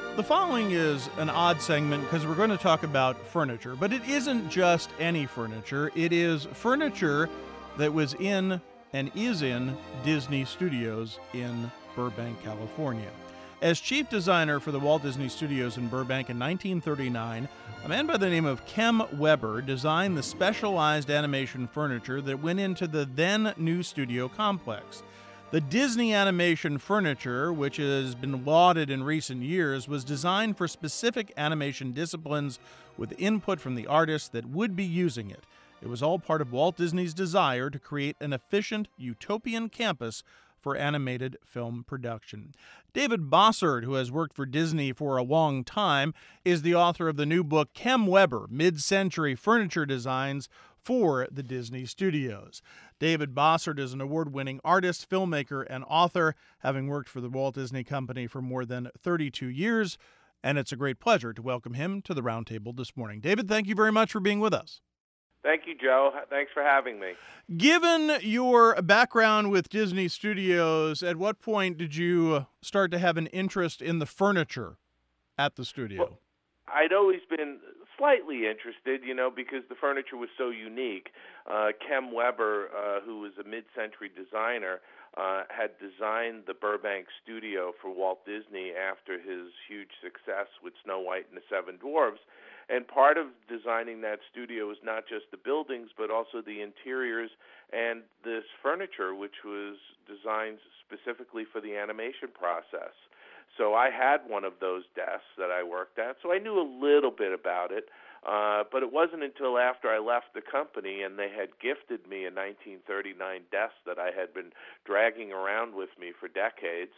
The following is an odd segment because we're going to talk about furniture, but it isn't just any furniture. It is furniture that was in and is in Disney Studios in Burbank, California. As chief designer for the Walt Disney Studios in Burbank in 1939, a man by the name of Kem Weber designed the specialized animation furniture that went into the then new studio complex. The Disney animation furniture, which has been lauded in recent years, was designed for specific animation disciplines with input from the artists that would be using it. It was all part of Walt Disney's desire to create an efficient, utopian campus for animated film production. David Bossert, who has worked for Disney for a long time, is the author of the new book, Kem Weber, Mid-Century Furniture Designs for the Disney Studios. David Bossert is an award-winning artist, filmmaker, and author, having worked for the Walt Disney Company for more than 32 years, and it's a great pleasure to welcome him to the Roundtable this morning. David, thank you very much for being with us. Thank you, Joe. Thanks for having me. Given your background with Disney Studios, at what point did you start to have an interest in the furniture at the studio? Well, I'd always been slightly interested, because the furniture was so unique. Kem Weber, who was a mid-century designer, had designed the Burbank studio for Walt Disney after his huge success with Snow White and the Seven Dwarfs. And part of designing that studio was not just the buildings, but also the interiors and this furniture, which was designed specifically for the animation process. So I had one of those desks that I worked at, so I knew a little bit about it. But it wasn't until after I left the company and they had gifted me a 1939 desk that I had been dragging around with me for decades,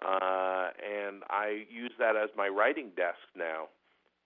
and I use that as my writing desk now.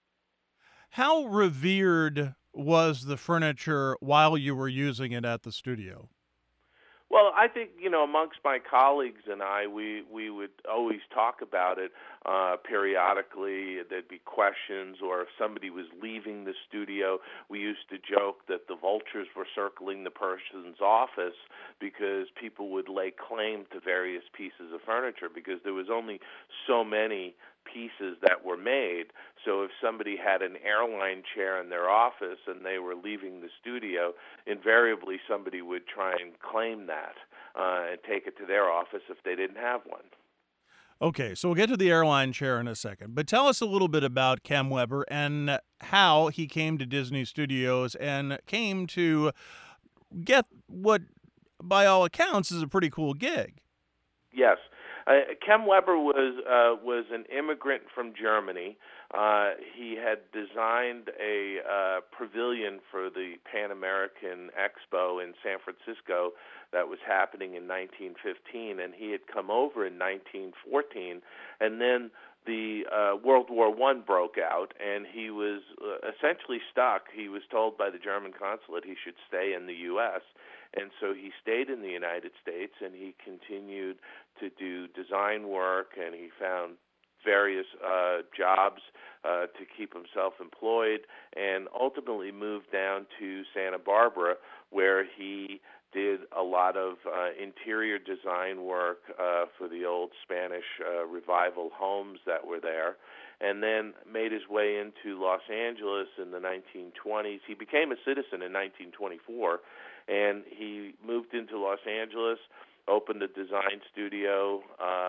How revered was the furniture while you were using it at the studio? Well, I think, amongst my colleagues and we would always talk about it periodically. There'd be questions, or if somebody was leaving the studio, we used to joke that the vultures were circling the person's office because people would lay claim to various pieces of furniture because there was only so many pieces that were made. So if somebody had an airline chair in their office and they were leaving the studio, invariably somebody would try and claim that and take it to their office if they didn't have one. Okay, so we'll get to the airline chair in a second, but tell us a little bit about Kem Weber and how he came to Disney Studios and came to get what, by all accounts, is a pretty cool gig. Yes. Kem Weber was an immigrant from Germany. He had designed a pavilion for the Pan American Expo in San Francisco that was happening in 1915, and he had come over in 1914, and then the World War I broke out, and he was essentially stuck. He was told by the German consulate he should stay in the U.S., and so he stayed in the United States, and he continued to do design work, and he found various jobs to keep himself employed, and ultimately moved down to Santa Barbara, where he did a lot of interior design work for the old Spanish revival homes that were there, and then made his way into Los Angeles in the 1920s. He became a citizen in 1924, and he moved into Los Angeles, opened a design studio.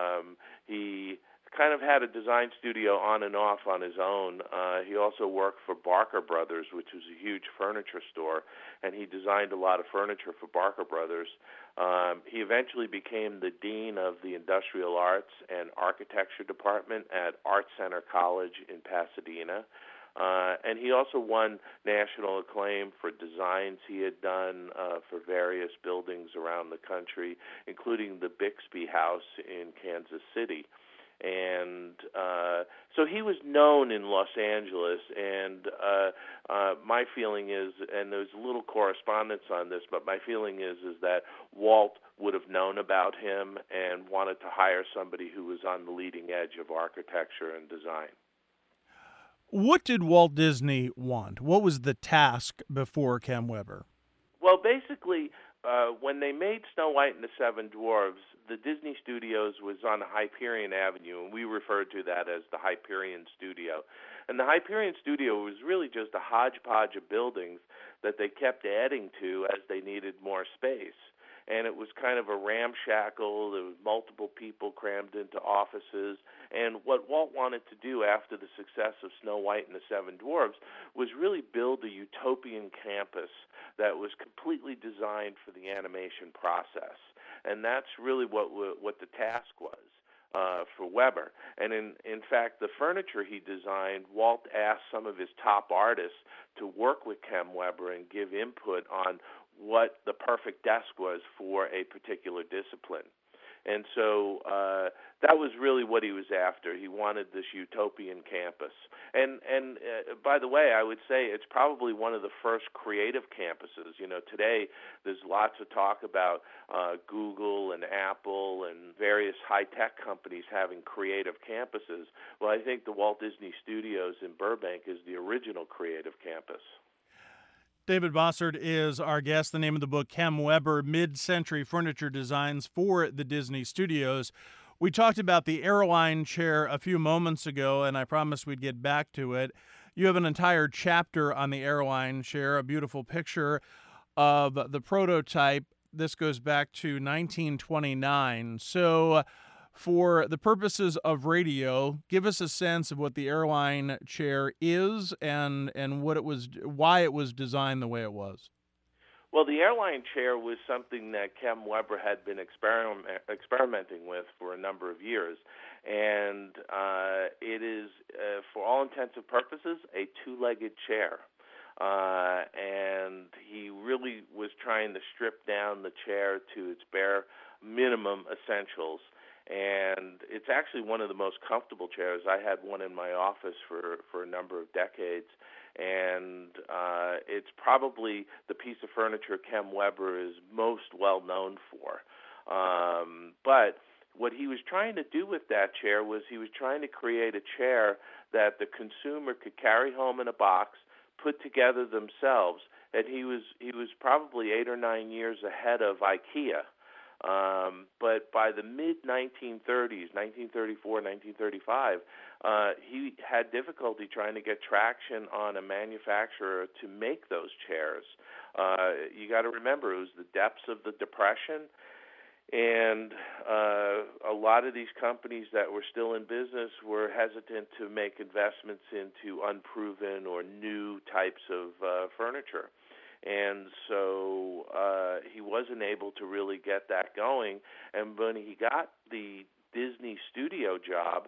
He kind of had a design studio on and off on his own. He also worked for Barker Brothers, which was a huge furniture store, and he designed a lot of furniture for Barker Brothers. He eventually became the dean of the Industrial Arts and Architecture Department at Art Center College in Pasadena. And he also won national acclaim for designs he had done for various buildings around the country, including the Bixby House in Kansas City. And so he was known in Los Angeles, and my feeling is, and there's a little correspondence on this, but my feeling is that Walt would have known about him and wanted to hire somebody who was on the leading edge of architecture and design. What did Walt Disney want? What was the task before Kem Weber? Well, basically, when they made Snow White and the Seven Dwarfs, the Disney Studios was on Hyperion Avenue, and we referred to that as the Hyperion Studio. And the Hyperion Studio was really just a hodgepodge of buildings that they kept adding to as they needed more space. And it was kind of a ramshackle. There was multiple people crammed into offices. And what Walt wanted to do after the success of Snow White and the Seven Dwarfs was really build a utopian campus that was completely designed for the animation process. And that's really what the task was for Weber. And in fact, the furniture he designed, Walt asked some of his top artists to work with Kem Weber and give input on what the perfect desk was for a particular discipline. And so that was really what he was after. He wanted this utopian campus. And by the way, I would say it's probably one of the first creative campuses. You know, today there's lots of talk about Google and Apple and various high-tech companies having creative campuses. Well, I think the Walt Disney Studios in Burbank is the original creative campus. David Bossert is our guest. The name of the book, Kem Weber, Mid-Century Furniture Designs for the Disney Studios. We talked about the Airline chair a few moments ago, and I promised we'd get back to it. You have an entire chapter on the Airline chair, a beautiful picture of the prototype. This goes back to 1929. So for the purposes of radio, give us a sense of what the Airline chair is and what it was, why it was designed the way it was. Well, the Airline chair was something that Kem Weber had been experimenting with for a number of years, and it is, for all intents and purposes, a two-legged chair. And he really was trying to strip down the chair to its bare minimum essentials. And it's actually one of the most comfortable chairs. I had one in my office for a number of decades, and it's probably the piece of furniture Kem Weber is most well known for. But what he was trying to do with that chair was he was trying to create a chair that the consumer could carry home in a box, put together themselves, and he was probably 8 or 9 years ahead of IKEA. But by the mid-1930s, 1934, 1935, he had difficulty trying to get traction on a manufacturer to make those chairs. You got to remember, it was the depths of the Depression, and a lot of these companies that were still in business were hesitant to make investments into unproven or new types of furniture. And so he wasn't able to really get that going. And when he got the Disney studio job,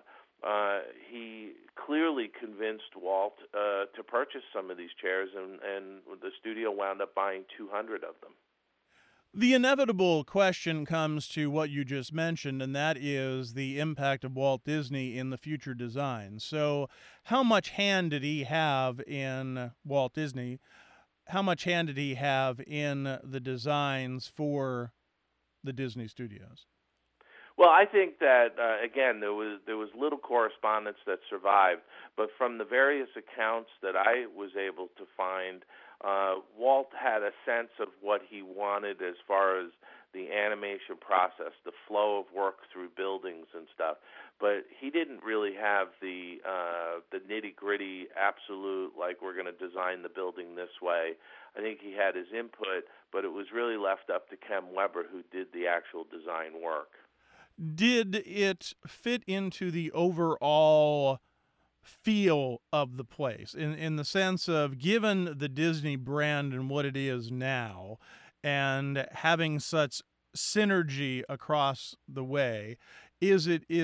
he clearly convinced Walt to purchase some of these chairs, and the studio wound up buying 200 of them. The inevitable question comes to what you just mentioned, and that is the impact of Walt Disney in the future design. So how much hand did he have in Walt Disney? How much hand did he have in the designs for the Disney Studios? Well, I think that again there was little correspondence that survived, but from the various accounts that I was able to find, Walt had a sense of what he wanted as far as the animation process, the flow of work through buildings and stuff. But he didn't really have the nitty-gritty absolute, like, we're going to design the building this way. I think he had his input, but it was really left up to Kem Weber, who did the actual design work. Did it fit into the overall feel of the place in the sense of, given the Disney brand and what it is now, and having such synergy across the way, was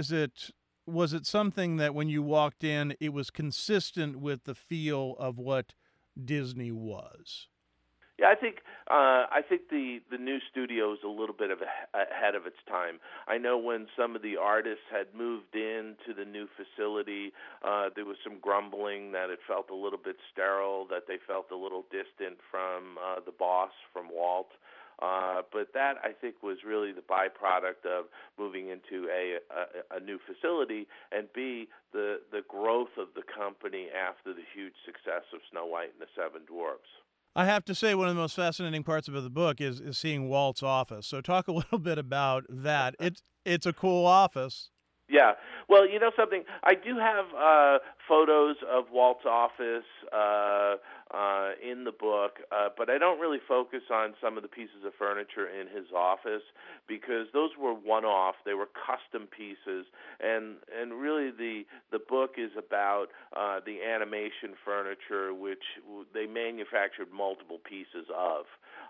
it something that when you walked in, it was consistent with the feel of what Disney was? Yeah, I think the new studio is a little bit ahead of its time. I know when some of the artists had moved into the new facility, there was some grumbling that it felt a little bit sterile, that they felt a little distant from the boss, from Walt. But that, I think, was really the byproduct of moving into a new facility, and B, the growth of the company after the huge success of Snow White and the Seven Dwarfs. I have to say, one of the most fascinating parts about the book is seeing Walt's office. So talk a little bit about that. It's a cool office. Yeah. Well, you know something? I do have photos of Walt's office in the book, but I don't really focus on some of the pieces of furniture in his office because those were one-off. They were custom pieces, and really the book is about the animation furniture, which they manufactured multiple pieces of.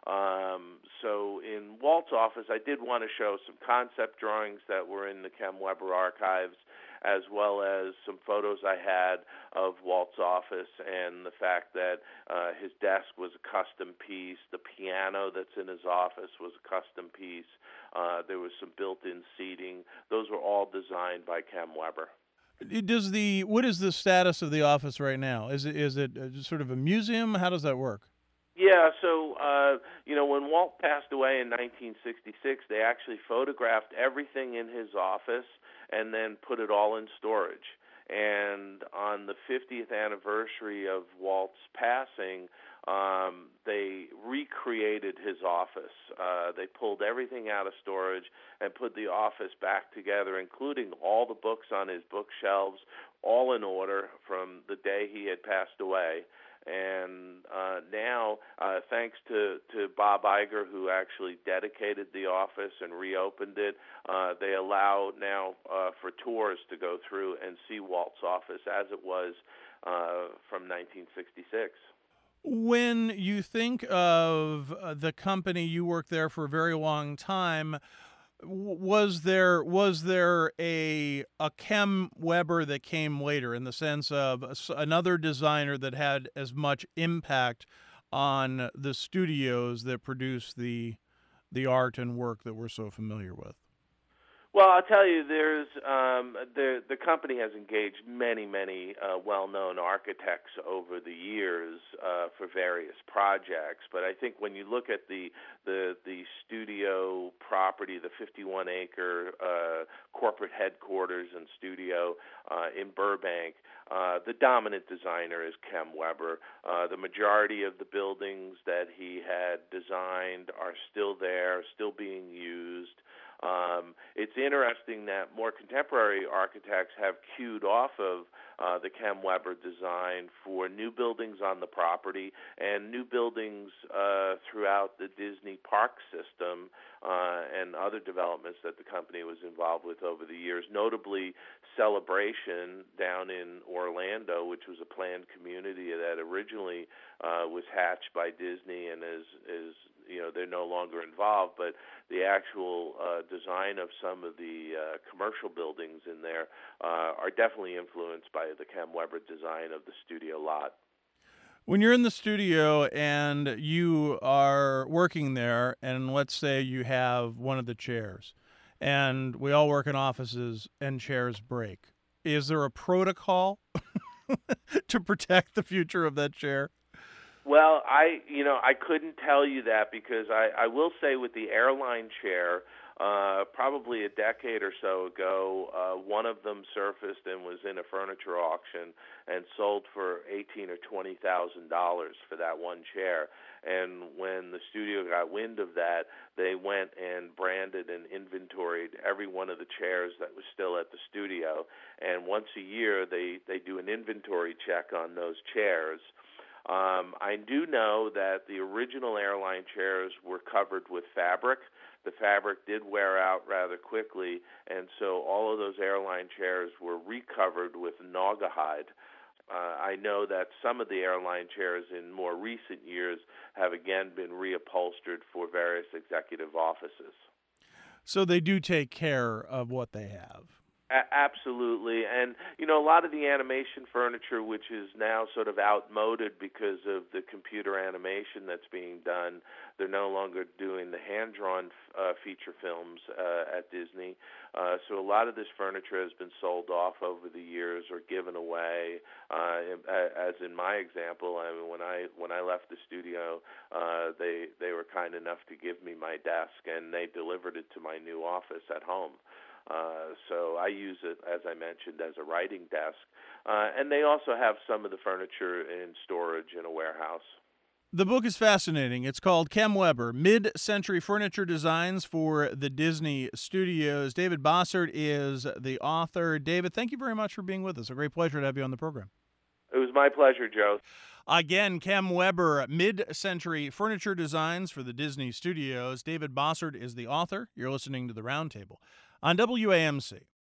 So in Walt's office, I did want to show some concept drawings that were in the Kem Weber archives, as well as some photos I had of Walt's office and the fact that his desk was a custom piece. The piano that's in his office was a custom piece. There was some built-in seating. Those were all designed by Kem Weber. What is the status of the office right now? Is it sort of a museum? How does that work? Yeah, so when Walt passed away in 1966, they actually photographed everything in his office and then put it all in storage. And on the 50th anniversary of Walt's passing, they recreated his office. They pulled everything out of storage and put the office back together, including all the books on his bookshelves, all in order from the day he had passed away. And now, thanks to Bob Iger, who actually dedicated the office and reopened it, they allow now for tours to go through and see Walt's office as it was from 1966. When you think of the company, you worked there for a very long time. Was there a Kem Weber that came later, in the sense of another designer that had as much impact on the studios that produce the art and work that we're so familiar with? Well, I'll tell you, there's the company has engaged many well-known architects over the years for various projects. But I think when you look at the studio property, the 51-acre corporate headquarters and studio in Burbank, the dominant designer is Kem Weber. The majority of the buildings that he had designed are still there, still being used. It's interesting that more contemporary architects have cued off of the Kem Weber design for new buildings on the property and new buildings throughout the Disney park system and other developments that the company was involved with over the years, notably Celebration down in Orlando, which was a planned community that originally was hatched by Disney and is they're no longer involved, but the actual design of some of the commercial buildings in there are definitely influenced by the Kem Weber design of the studio lot. When you're in the studio and you are working there, and let's say you have one of the chairs, and we all work in offices and chairs break, is there a protocol to protect the future of that chair? Well, I couldn't tell you that because I will say with the airline chair, probably a decade or so ago, one of them surfaced and was in a furniture auction and sold for $18,000 or $20,000 for that one chair. And when the studio got wind of that, they went and branded and inventoried every one of the chairs that was still at the studio. And once a year, they do an inventory check on those chairs. I do know that the original airline chairs were covered with fabric. The fabric did wear out rather quickly, and so all of those airline chairs were recovered with Naugahyde. I know that some of the airline chairs in more recent years have again been reupholstered for various executive offices. So they do take care of what they have. Absolutely. And, a lot of the animation furniture, which is now sort of outmoded because of the computer animation that's being done, they're no longer doing the hand-drawn feature films at Disney. So a lot of this furniture has been sold off over the years or given away. As in my example, I mean, when I left the studio, they were kind enough to give me my desk, and they delivered it to my new office at home. So I use it, as I mentioned, as a writing desk. And they also have some of the furniture in storage in a warehouse. The book is fascinating. It's called Kem Weber, Mid-Century Furniture Designs for the Disney Studios. David Bossert is the author. David, thank you very much for being with us. A great pleasure to have you on the program. It was my pleasure, Joe. Again, Kem Weber, Mid-Century Furniture Designs for the Disney Studios. David Bossert is the author. You're listening to The Roundtable on WAMC.